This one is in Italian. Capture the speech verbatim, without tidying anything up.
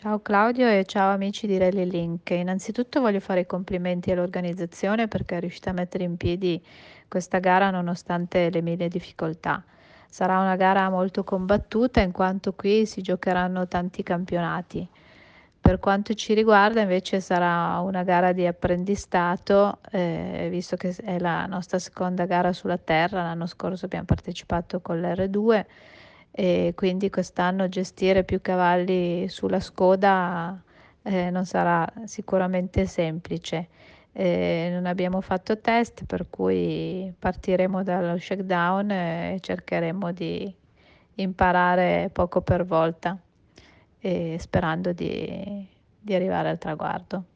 Ciao Claudio e ciao amici di Rally Link. Innanzitutto voglio fare i complimenti all'organizzazione perché è riuscita a mettere in piedi questa gara nonostante le mille difficoltà. Sarà una gara molto combattuta in quanto qui si giocheranno tanti campionati. Per quanto ci riguarda invece sarà una gara di apprendistato, eh, visto che è la nostra seconda gara sulla terra. L'anno scorso abbiamo partecipato con l'R due e quindi quest'anno gestire più cavalli sulla Skoda eh, non sarà sicuramente semplice. Eh, non abbiamo fatto test, per cui partiremo dallo shakedown e cercheremo di imparare poco per volta, e sperando di, di arrivare al traguardo.